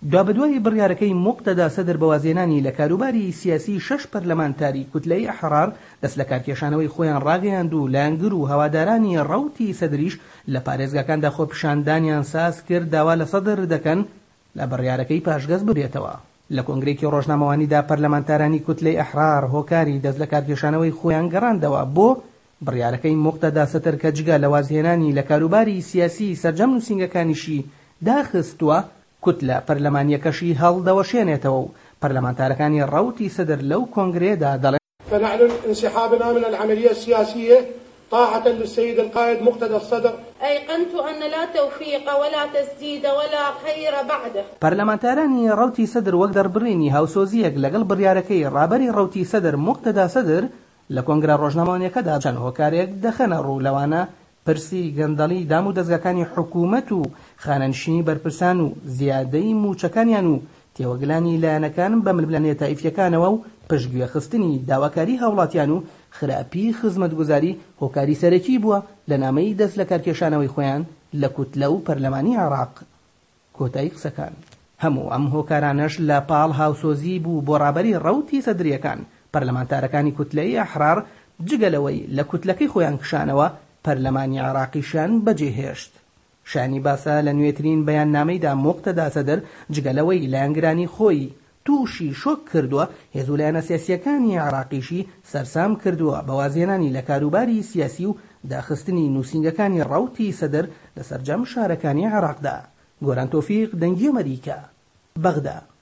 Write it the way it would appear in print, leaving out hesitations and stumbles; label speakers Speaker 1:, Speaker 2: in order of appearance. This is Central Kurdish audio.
Speaker 1: دوابەدوای بڕیارەکەی موقتەدا سەدر بەوازێنانی لە کاروباری سیاسی 6 پەرلەمانتاری کوتلەی ئەحرار دەست لە کارکێشانەوەی خۆیان ڕاگەیاند و لایەنگر و هەوادارانی ڕەوتی سەدریش لە پارێزگاکاندا خۆپیشاندانیان ساز کرد داوا لە سەدر دەکەن لە بڕیارەکەی پاشگەز ببێتەوە. لە کۆنگرێکی ڕۆژنامەوانیدا پەرلەمانتارانی کوتلەی ئەحرار هۆکاری دەست لە کارکێشانەوەی خۆیان گەڕاندەوە بۆ بڕیارەکەی موقتەدا سەدر کە جگە لە وازهێنانی لە کاروباری سیاسی سەرجەم نووسینگەکانیشی داخستووە کوتلە پەرلەمانیەکەشی هەڵدەوەشێنێتەوە و پەرلەمانتارەکانی ڕەوتی سەدر لەو کۆنگرێدا دەڵێن
Speaker 2: فنعلن انسحابنا من العملية السياسية طاعة للسيد القائد مقتدى الصدر.
Speaker 3: أيقنت أن لا توفيق ولا تسديد ولا خير بعده.
Speaker 1: پەرلەمانتارانی ڕەوتی سەدر وەک دەربڕینی هاوسۆزیەک لەگەڵ بڕیارەکەی ڕابەری ڕەوتی سەدر موقتەدا سەدر لە کۆنگرە ڕۆژنامەوانیەکەدا چەند هۆکارێک دەخەنە ڕوو لەوانە پرسی گەندەڵی دام و دەستگاکانی حکوومەت و خانەنشینی بەرپرسان و زیادەی موچەکانیان و تێوەگلانی لایەنەکان بە ململانێتە ئیفیەکانەوە و پشتگوێخستنی داواکاری هاوڵاتیان و خراپی خزمەتگوزاری هۆکاری سەرەکی بووە لە نامەی دەست لە کارکێشانەوەی خۆیان لە کوتلە و پەرلەمانی عێراق. کۆتایی قسەکان هەموو ئەم هۆکارانەش لە پاڵ هاوسۆزی بوو بۆ ڕابەری ڕەوتی سەدریەکان. پەرلەمانتارەکانی کوتلەی ئەحرار جگەلەوەی لە کوتلەکەی خۆیان کشانەوە پەرلەمانی عێراقیشان بەجێهێشت. شانی باسە لە نوێترین بەیاننامەیدا موقتەدا سەدر جگەلەوەی لایەنگرانی خۆی تووشی شۆک کردووە هێزوو لایەنە سیاسیەکانی عێراقیشی سەرسام کردووە بە وازهێنانی لە کاروباری سیاسی و داخستنی نووسینگەکانی ڕەوتی سەدر لە سەرجەم شارەکانی عێراقدا. گۆران تۆفیق، دەنگی ئەمەریکا، بەغدا.